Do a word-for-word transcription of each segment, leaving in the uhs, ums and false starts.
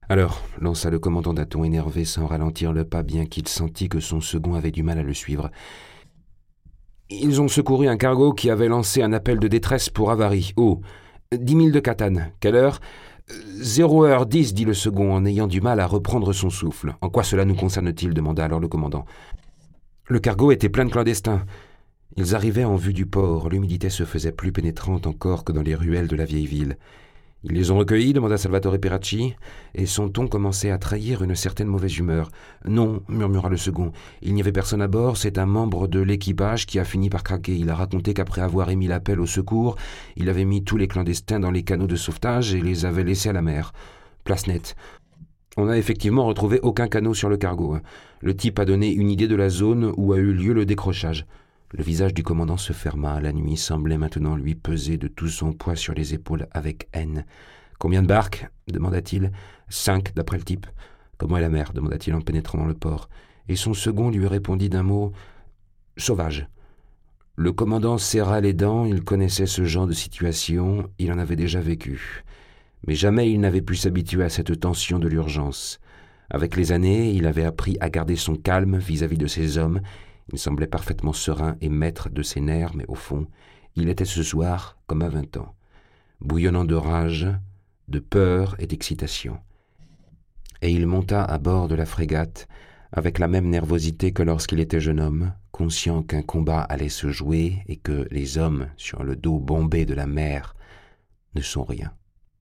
Alors, lança le commandant d'un ton énervé sans ralentir le pas, bien qu'il sentît que son second avait du mal à le suivre. Ils ont secouru un cargo qui avait lancé un appel de détresse pour avarie. Oh, dix milles de Catane. Quelle heure ? Zéro heure dix, dit le second, en ayant du mal à reprendre son souffle. En quoi cela nous concerne-t-il ? Demanda alors le commandant. Le cargo était plein de clandestins. Ils arrivaient en vue du port. L'humidité se faisait plus pénétrante encore que dans les ruelles de la vieille ville. Ils les ont recueillis, demanda Salvatore Piracci, et son ton commençait à trahir une certaine mauvaise humeur. Non, murmura le second, il n'y avait personne à bord, c'est un membre de l'équipage qui a fini par craquer. Il a raconté qu'après avoir émis l'appel au secours, il avait mis tous les clandestins dans les canots de sauvetage et les avait laissés à la mer. Place nette. On n'a effectivement retrouvé aucun canot sur le cargo. Le type a donné une idée de la zone où a eu lieu le décrochage. Le visage du commandant se ferma. La nuit semblait maintenant lui peser de tout son poids sur les épaules avec haine. « Combien de barques ?» demanda-t-il. « Cinq, d'après le type. »« Comment est la mer ?» demanda-t-il en pénétrant dans le port. Et son second lui répondit d'un mot « sauvage ». Le commandant serra les dents. Il connaissait ce genre de situation. Il en avait déjà vécu. Mais jamais il n'avait pu s'habituer à cette tension de l'urgence. Avec les années, il avait appris à garder son calme vis-à-vis de ses hommes. Il semblait parfaitement serein et maître de ses nerfs, mais au fond, il était ce soir comme à vingt ans, bouillonnant de rage, de peur et d'excitation. Et il monta à bord de la frégate avec la même nervosité que lorsqu'il était jeune homme, conscient qu'un combat allait se jouer et que les hommes sur le dos bombé de la mer ne sont rien.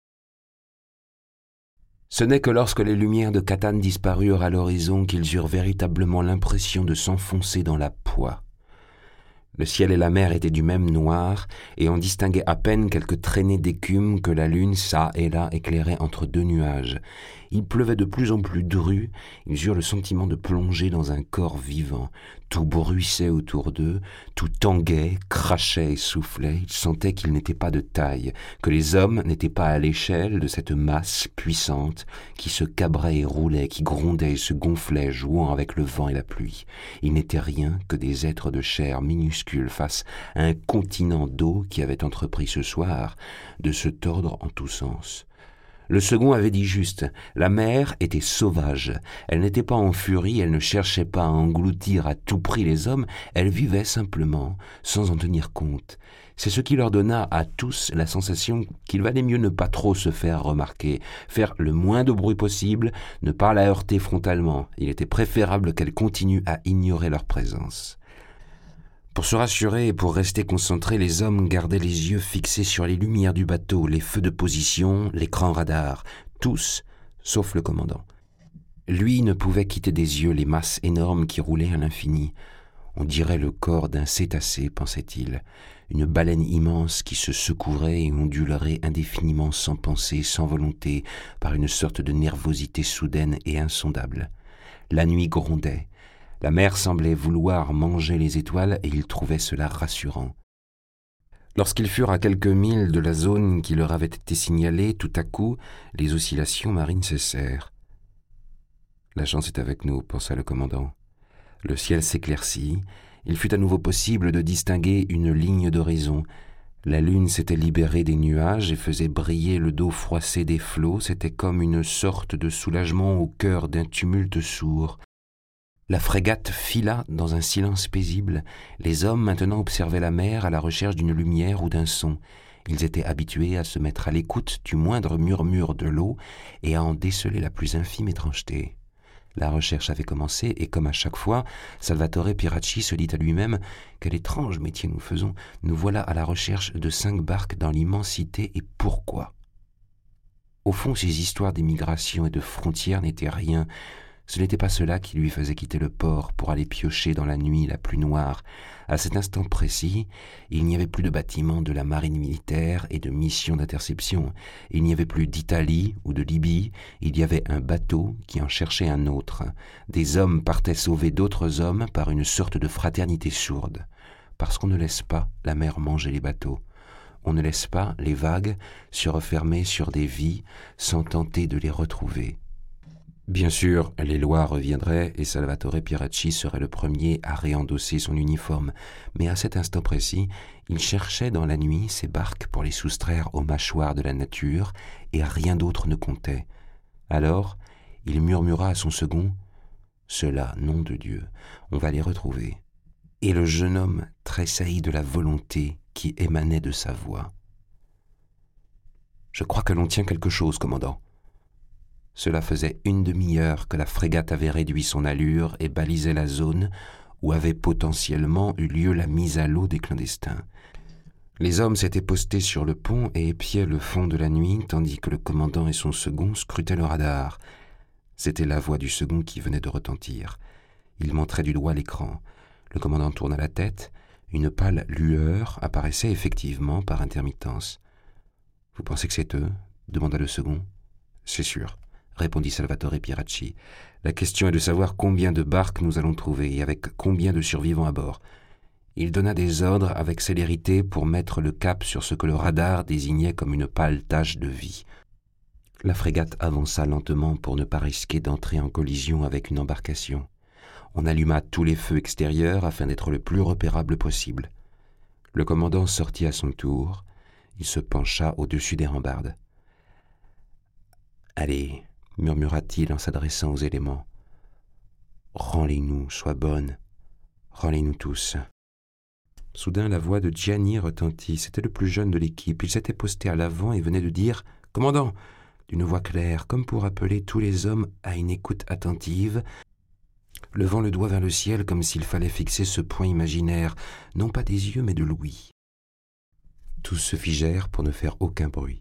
Ce n'est que lorsque les lumières de Catane disparurent à l'horizon qu'ils eurent véritablement l'impression de s'enfoncer dans la poix. Le ciel et la mer étaient du même noir, et on distinguait à peine quelques traînées d'écume que la lune, çà et là, éclairait entre deux nuages. Il pleuvait de plus en plus dru, ils eurent le sentiment de plonger dans un corps vivant. Tout bruissait autour d'eux, tout tanguait, crachait et soufflait. Ils sentaient qu'ils n'étaient pas de taille, que les hommes n'étaient pas à l'échelle de cette masse puissante qui se cabrait et roulait, qui grondait et se gonflait, jouant avec le vent et la pluie. Ils n'étaient rien que des êtres de chair minuscules face à un continent d'eau qui avait entrepris ce soir de se tordre en tous sens. Le second avait dit juste, la mer était sauvage, elle n'était pas en furie, elle ne cherchait pas à engloutir à tout prix les hommes, elle vivait simplement, sans en tenir compte. C'est ce qui leur donna à tous la sensation qu'il valait mieux ne pas trop se faire remarquer, faire le moins de bruit possible, ne pas la heurter frontalement. Il était préférable qu'elle continue à ignorer leur présence. Pour se rassurer et pour rester concentrés, les hommes gardaient les yeux fixés sur les lumières du bateau, les feux de position, l'écran radar, tous, sauf le commandant. Lui ne pouvait quitter des yeux les masses énormes qui roulaient à l'infini. On dirait le corps d'un cétacé, pensait-il, une baleine immense qui se secourait et ondulerait indéfiniment sans pensée, sans volonté, par une sorte de nervosité soudaine et insondable. La nuit grondait. La mer semblait vouloir manger les étoiles et ils trouvaient cela rassurant. Lorsqu'ils furent à quelques milles de la zone qui leur avait été signalée, tout à coup, les oscillations marines cessèrent. « La chance est avec nous, » pensa le commandant. Le ciel s'éclaircit. Il fut à nouveau possible de distinguer une ligne d'horizon. La lune s'était libérée des nuages et faisait briller le dos froissé des flots. C'était comme une sorte de soulagement au cœur d'un tumulte sourd. La frégate fila dans un silence paisible. Les hommes maintenant observaient la mer à la recherche d'une lumière ou d'un son. Ils étaient habitués à se mettre à l'écoute du moindre murmure de l'eau et à en déceler la plus infime étrangeté. La recherche avait commencé et, comme à chaque fois, Salvatore Piracci se dit à lui-même « Quel étrange métier nous faisons. Nous voilà à la recherche de cinq barques dans l'immensité et pourquoi ?» Au fond, ces histoires d'émigration et de frontières n'étaient rien. Ce n'était pas cela qui lui faisait quitter le port pour aller piocher dans la nuit la plus noire. À cet instant précis, il n'y avait plus de bâtiments de la marine militaire et de missions d'interception. Il n'y avait plus d'Italie ou de Libye. Il y avait un bateau qui en cherchait un autre. Des hommes partaient sauver d'autres hommes par une sorte de fraternité sourde. Parce qu'on ne laisse pas la mer manger les bateaux. On ne laisse pas les vagues se refermer sur des vies sans tenter de les retrouver. Bien sûr, les lois reviendraient et Salvatore Piracci serait le premier à réendosser son uniforme, mais à cet instant précis, il cherchait dans la nuit ses barques pour les soustraire aux mâchoires de la nature et rien d'autre ne comptait. Alors, il murmura à son second, « Ceux-là, nom de Dieu, on va les retrouver. » Et le jeune homme tressaillit de la volonté qui émanait de sa voix. « Je crois que l'on tient quelque chose, commandant. » Cela faisait une demi-heure que la frégate avait réduit son allure et balisait la zone où avait potentiellement eu lieu la mise à l'eau des clandestins. Les hommes s'étaient postés sur le pont et épiaient le fond de la nuit, tandis que le commandant et son second scrutaient le radar. C'était la voix du second qui venait de retentir. Il montrait du doigt l'écran. Le commandant tourna la tête. Une pâle lueur apparaissait effectivement par intermittence. « Vous pensez que c'est eux ?» demanda le second. « C'est sûr, » répondit Salvatore Pieracci. « La question est de savoir combien de barques nous allons trouver et avec combien de survivants à bord. » Il donna des ordres avec célérité pour mettre le cap sur ce que le radar désignait comme une pâle tache de vie. La frégate avança lentement pour ne pas risquer d'entrer en collision avec une embarcation. On alluma tous les feux extérieurs afin d'être le plus repérable possible. Le commandant sortit à son tour. Il se pencha au-dessus des rambardes. « Allez, » murmura-t-il en s'adressant aux éléments. « Rends-les-nous, sois bonne. Rends-les-nous tous. » Soudain, la voix de Gianni retentit. C'était le plus jeune de l'équipe. Il s'était posté à l'avant et venait de dire « Commandant !» d'une voix claire, comme pour appeler tous les hommes à une écoute attentive, levant le doigt vers le ciel comme s'il fallait fixer ce point imaginaire, non pas des yeux mais de l'ouïe. Tous se figèrent pour ne faire aucun bruit.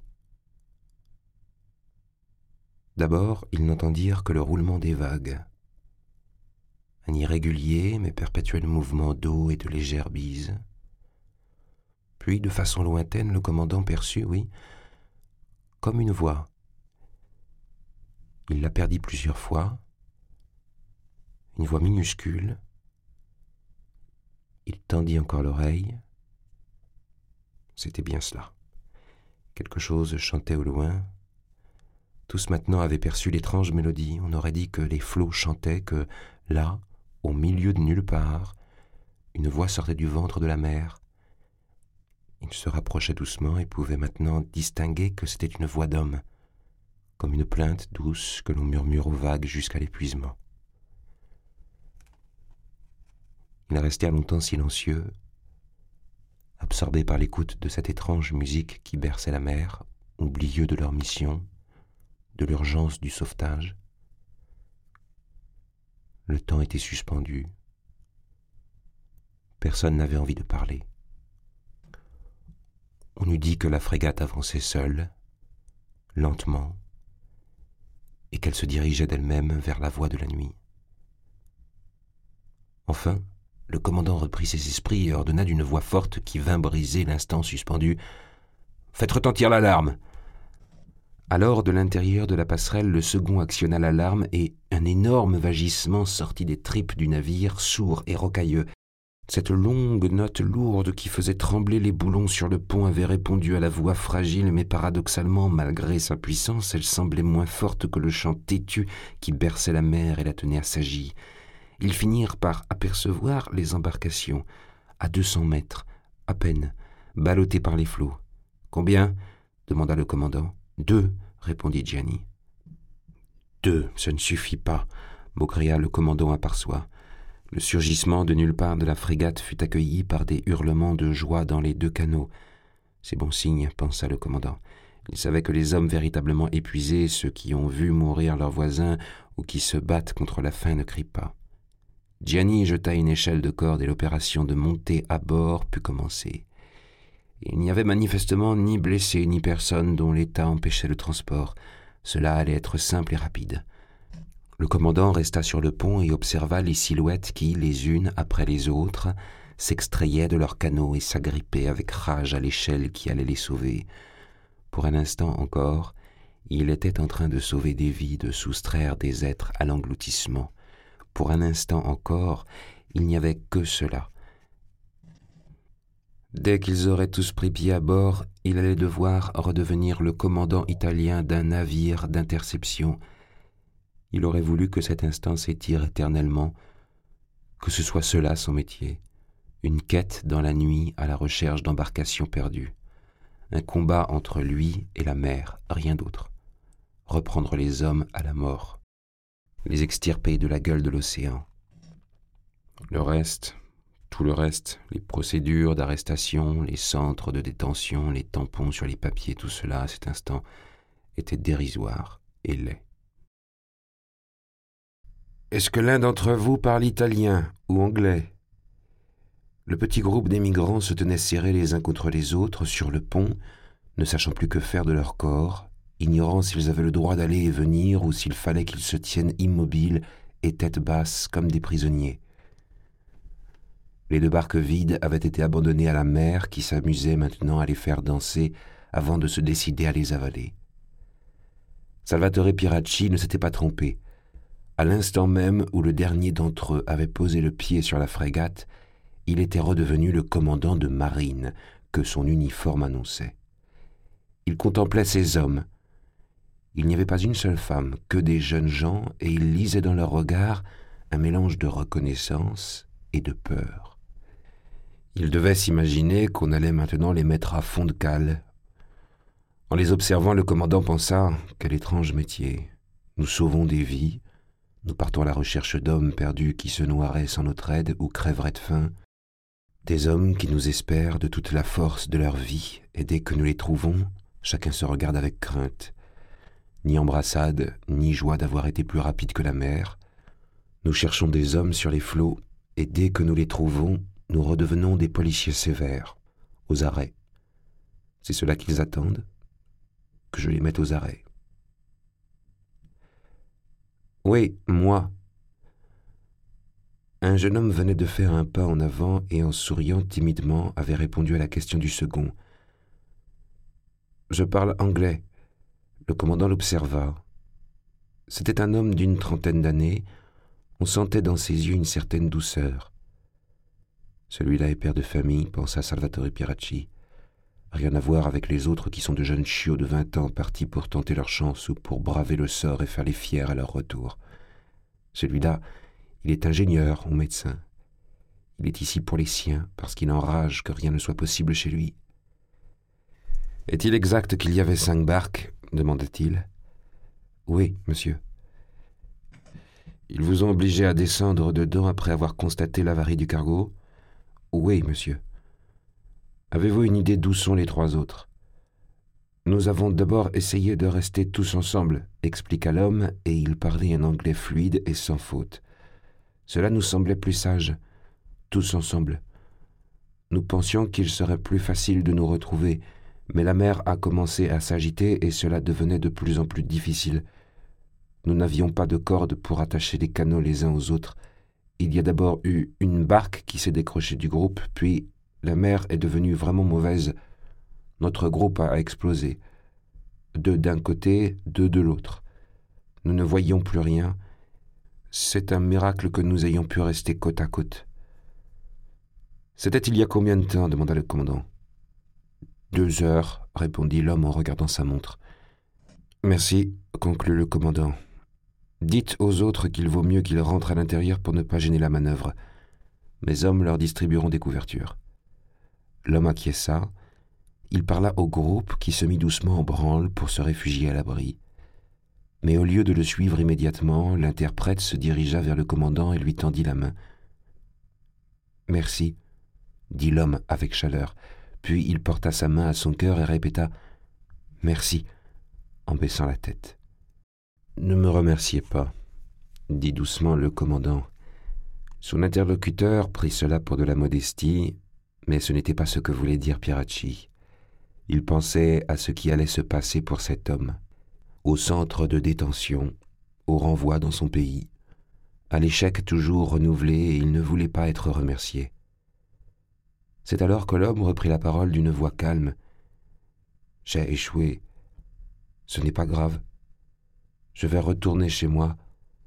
D'abord, ils n'entendirent que le roulement des vagues. Un irrégulier mais perpétuel mouvement d'eau et de légères bises. Puis, de façon lointaine, le commandant perçut, oui, comme une voix. Il la perdit plusieurs fois, une voix minuscule. Il tendit encore l'oreille. C'était bien cela. Quelque chose chantait au loin. Tous maintenant avaient perçu l'étrange mélodie. On aurait dit que les flots chantaient, que là, au milieu de nulle part, une voix sortait du ventre de la mer. Il se rapprochait doucement et pouvait maintenant distinguer que c'était une voix d'homme, comme une plainte douce que l'on murmure aux vagues jusqu'à l'épuisement. Ils restèrent longtemps silencieux, absorbés par l'écoute de cette étrange musique qui berçait la mer, oublieux de leur mission, de l'urgence du sauvetage. Le temps était suspendu. Personne n'avait envie de parler. On eût dit que la frégate avançait seule, lentement, et qu'elle se dirigeait d'elle-même vers la voie de la nuit. Enfin, le commandant reprit ses esprits et ordonna d'une voix forte qui vint briser l'instant suspendu « Faites retentir l'alarme !» Alors, de l'intérieur de la passerelle, le second actionna l'alarme et un énorme vagissement sortit des tripes du navire, sourd et rocailleux. Cette longue note lourde qui faisait trembler les boulons sur le pont avait répondu à la voix fragile, mais paradoxalement, malgré sa puissance, elle semblait moins forte que le chant têtu qui berçait la mer et la tenait assagie. Ils finirent par apercevoir les embarcations, à deux cents mètres, à peine, ballottées par les flots. « Combien ?» demanda le commandant. « Deux, » répondit Gianni. « Deux, ce ne suffit pas, » maugréa le commandant à part soi. Le surgissement de nulle part de la frégate fut accueilli par des hurlements de joie dans les deux canots. « C'est bon signe, » pensa le commandant. Il savait que les hommes véritablement épuisés, ceux qui ont vu mourir leurs voisins ou qui se battent contre la faim, ne crient pas. Gianni jeta une échelle de corde et l'opération de montée à bord put commencer. Il n'y avait manifestement ni blessés ni personne dont l'état empêchait le transport. Cela allait être simple et rapide. Le commandant resta sur le pont et observa les silhouettes qui, les unes après les autres, s'extrayaient de leurs canots et s'agrippaient avec rage à l'échelle qui allait les sauver. Pour un instant encore, il était en train de sauver des vies, de soustraire des êtres à l'engloutissement. Pour un instant encore, il n'y avait que cela. Dès qu'ils auraient tous pris pied à bord, il allait devoir redevenir le commandant italien d'un navire d'interception. Il aurait voulu que cet instant s'étire éternellement, que ce soit cela son métier, une quête dans la nuit à la recherche d'embarcations perdues, un combat entre lui et la mer, rien d'autre. reprendre les hommes à la mort, les extirper de la gueule de l'océan. Le reste, tout le reste, les procédures d'arrestation, les centres de détention, les tampons sur les papiers, tout cela, à cet instant, était dérisoire et laid. « Est-ce que l'un d'entre vous parle italien ou anglais ?» Le petit groupe d'émigrants se tenait serrés les uns contre les autres sur le pont, ne sachant plus que faire de leur corps, ignorant s'ils avaient le droit d'aller et venir ou s'il fallait qu'ils se tiennent immobiles et tête basse comme des prisonniers. Les deux barques vides avaient été abandonnées à la mer qui s'amusait maintenant à les faire danser avant de se décider à les avaler. Salvatore Pieracci ne s'était pas trompé. À l'instant même où le dernier d'entre eux avait posé le pied sur la frégate, il était redevenu le commandant de marine que son uniforme annonçait. Il contemplait ces hommes. Il n'y avait pas une seule femme, que des jeunes gens, et il lisait dans leurs regards un mélange de reconnaissance et de peur. Il devait s'imaginer qu'on allait maintenant les mettre à fond de cale. En les observant, le commandant pensa « Quel étrange métier. Nous sauvons des vies, nous partons à la recherche d'hommes perdus qui se noieraient sans notre aide ou crèveraient de faim. Des hommes qui nous espèrent de toute la force de leur vie, et dès que nous les trouvons, chacun se regarde avec crainte. Ni embrassade, ni joie d'avoir été plus rapide que la mer. Nous cherchons des hommes sur les flots, et dès que nous les trouvons, nous redevenons des policiers sévères, aux arrêts. C'est cela qu'ils attendent, que je les mette aux arrêts. » « Oui, moi. » Un jeune homme venait de faire un pas en avant et en souriant timidement avait répondu à la question du second. « Je parle anglais. » Le commandant l'observa. C'était un homme d'une trentaine d'années. On sentait dans ses yeux une certaine douceur. « Celui-là est père de famille, » pensa Salvatore Pieracci. Rien à voir avec les autres qui sont de jeunes chiots de vingt ans partis pour tenter leur chance ou pour braver le sort et faire les fiers à leur retour. Celui-là, il est ingénieur ou médecin. Il est ici pour les siens, parce qu'il enrage que rien ne soit possible chez lui. « Est-il exact qu'il y avait cinq barques ?» demanda-t-il. « Oui, monsieur. »« Ils vous ont obligé à descendre dedans après avoir constaté l'avarie du cargo ?»« Oui, monsieur. » « Avez-vous une idée d'où sont les trois autres ?»« Nous avons d'abord essayé de rester tous ensemble, » expliqua l'homme, et il parlait un anglais fluide et sans faute. Cela nous semblait plus sage, tous ensemble. Nous pensions qu'il serait plus facile de nous retrouver, mais la mer a commencé à s'agiter et cela devenait de plus en plus difficile. Nous n'avions pas de corde pour attacher les canots les uns aux autres. Il y a d'abord eu une barque qui s'est décrochée du groupe, puis la mer est devenue vraiment mauvaise. Notre groupe a explosé. Deux d'un côté, deux de l'autre. Nous ne voyions plus rien. C'est un miracle que nous ayons pu rester côte à côte. « C'était il y a combien de temps ?» demanda le commandant. « Deux heures, » répondit l'homme en regardant sa montre. « Merci, » conclut le commandant. « Dites aux autres qu'il vaut mieux qu'ils rentrent à l'intérieur pour ne pas gêner la manœuvre. Mes hommes leur distribueront des couvertures. » L'homme acquiesça. Il parla au groupe qui se mit doucement en branle pour se réfugier à l'abri. Mais au lieu de le suivre immédiatement, l'interprète se dirigea vers le commandant et lui tendit la main. « Merci, » dit l'homme avec chaleur, puis il porta sa main à son cœur et répéta « Merci » en baissant la tête. « Ne me remerciez pas, » dit doucement le commandant. Son interlocuteur prit cela pour de la modestie, mais ce n'était pas ce que voulait dire Pieracci. Il pensait à ce qui allait se passer pour cet homme, au centre de détention, au renvoi dans son pays, à l'échec toujours renouvelé, et il ne voulait pas être remercié. C'est alors que l'homme reprit la parole d'une voix calme. « J'ai échoué. Ce n'est pas grave. Je vais retourner chez moi.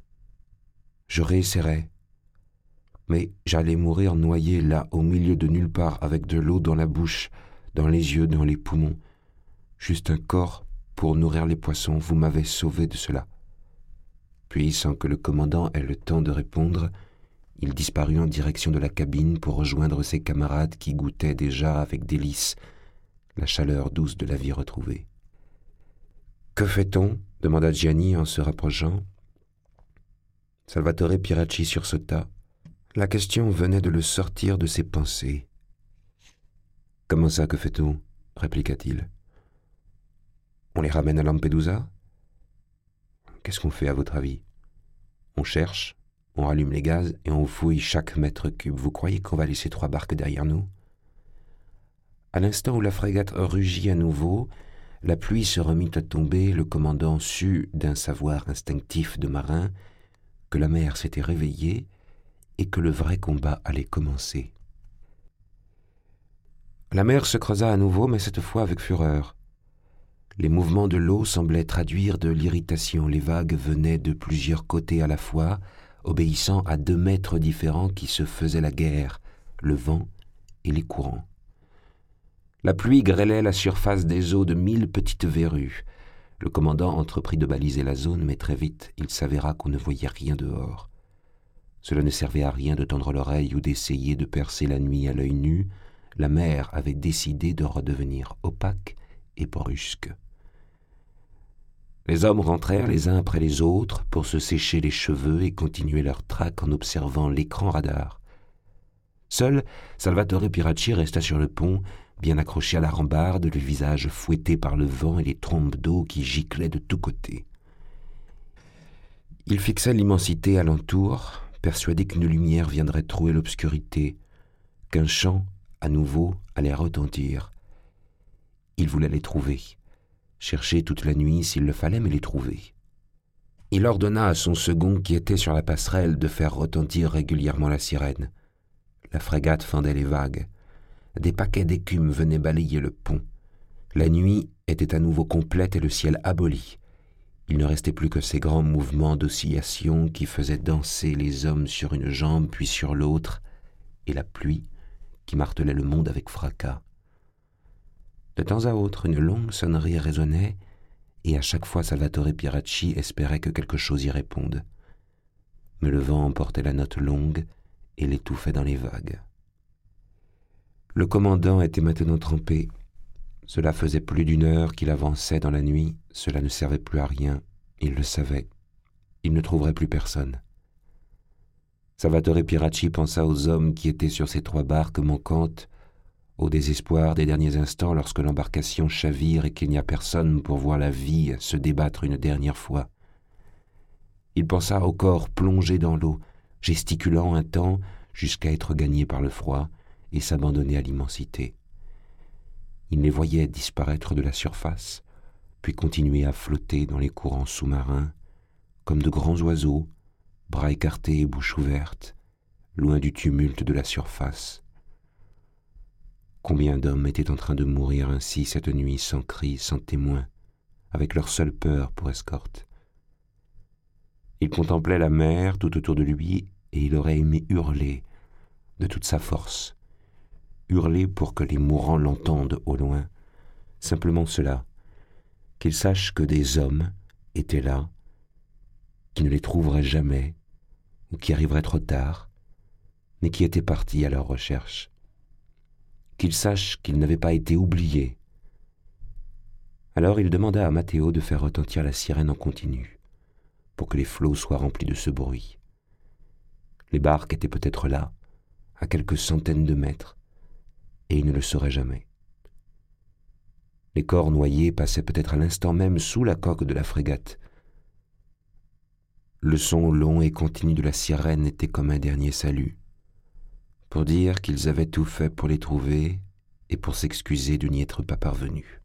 Je réessayerai. Mais j'allais mourir noyé là, au milieu de nulle part, avec de l'eau dans la bouche, dans les yeux, dans les poumons. Juste un corps pour nourrir les poissons, vous m'avez sauvé de cela. » Puis, sans que le commandant ait le temps de répondre, il disparut en direction de la cabine pour rejoindre ses camarades qui goûtaient déjà avec délice la chaleur douce de la vie retrouvée. « Que fait-on » demanda Gianni en se rapprochant. Salvatore Pieracci sursauta. La question venait de le sortir de ses pensées. « Comment ça, que fait-on » répliqua-t-il. « On les ramène à Lampedusa ? Qu'est-ce qu'on fait à votre avis ? On cherche, on rallume les gaz et on fouille chaque mètre cube. Vous croyez qu'on va laisser trois barques derrière nous ?» À l'instant où la frégate rugit à nouveau, la pluie se remit à tomber, le commandant sut d'un savoir instinctif de marin que la mer s'était réveillée et que le vrai combat allait commencer. La mer se creusa à nouveau, mais cette fois avec fureur. Les mouvements de l'eau semblaient traduire de l'irritation. Les vagues venaient de plusieurs côtés à la fois, obéissant à deux maîtres différents qui se faisaient la guerre, le vent et les courants. La pluie grêlait la surface des eaux de mille petites verrues. Le commandant entreprit de baliser la zone, mais très vite, il s'avéra qu'on ne voyait rien dehors. Cela ne servait à rien de tendre l'oreille ou d'essayer de percer la nuit à l'œil nu. La mer avait décidé de redevenir opaque et brusque. Les hommes rentrèrent les uns après les autres pour se sécher les cheveux et continuer leur traque en observant l'écran radar. Seul Salvatore Pieracci resta sur le pont, bien accroché à la rambarde, le visage fouetté par le vent et les trombes d'eau qui giclaient de tous côtés. Il fixait l'immensité alentour, persuadé qu'une lumière viendrait trouer l'obscurité, qu'un chant, à nouveau, allait retentir. Il voulait les trouver, chercher toute la nuit s'il le fallait, mais les trouver. Il ordonna à son second qui était sur la passerelle de faire retentir régulièrement la sirène. La frégate fendait les vagues. Des paquets d'écume venaient balayer le pont. La nuit était à nouveau complète et le ciel aboli. Il ne restait plus que ces grands mouvements d'oscillation qui faisaient danser les hommes sur une jambe puis sur l'autre, et la pluie qui martelait le monde avec fracas. De temps à autre, une longue sonnerie résonnait, et à chaque fois Salvatore Pieracci espérait que quelque chose y réponde. Mais le vent emportait la note longue et l'étouffait dans les vagues. Le commandant était maintenant trempé. Cela faisait plus d'une heure qu'il avançait dans la nuit. Cela ne servait plus à rien. Il le savait. Il ne trouverait plus personne. Salvatore Pieracci pensa aux hommes qui étaient sur ces trois barques manquantes, au désespoir des derniers instants lorsque l'embarcation chavire et qu'il n'y a personne pour voir la vie se débattre une dernière fois. Il pensa au corps plongé dans l'eau, gesticulant un temps jusqu'à être gagné par le froid et s'abandonner à l'immensité. Il les voyait disparaître de la surface, puis continuer à flotter dans les courants sous-marins, comme de grands oiseaux, bras écartés et bouche ouverte, loin du tumulte de la surface. Combien d'hommes étaient en train de mourir ainsi cette nuit, sans cri, sans témoin, avec leur seule peur pour escorte. Il contemplait la mer tout autour de lui et il aurait aimé hurler de toute sa force, hurler pour que les mourants l'entendent au loin, simplement cela, qu'ils sachent que des hommes étaient là, qui ne les trouveraient jamais, ou qui arriveraient trop tard, mais qui étaient partis à leur recherche, qu'ils sachent qu'ils n'avaient pas été oubliés. Alors il demanda à Matteo de faire retentir la sirène en continu, pour que les flots soient remplis de ce bruit. Les barques étaient peut-être là, à quelques centaines de mètres, et il ne le saurait jamais. Les corps noyés passaient peut-être à l'instant même sous la coque de la frégate. Le son long et continu de la sirène était comme un dernier salut, pour dire qu'ils avaient tout fait pour les trouver et pour s'excuser de n'y être pas parvenus.